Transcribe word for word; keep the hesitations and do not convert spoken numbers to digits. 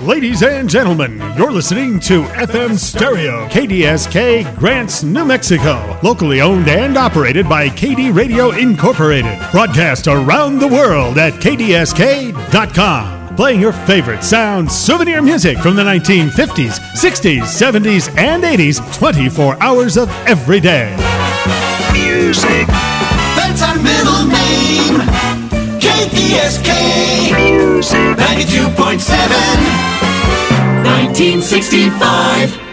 Ladies and gentlemen, you're listening to F M Stereo, K D S K, Grants, New Mexico. Locally owned and operated by K D Radio Incorporated. Broadcast around the world at K D S K dot com. Playing your favorite sound souvenir music from the nineteen fifties, sixties, seventies, and eighties, twenty-four hours of every day. Music. That's our middle name. K D S K. Music. ninety-two point seven. nineteen sixty-five.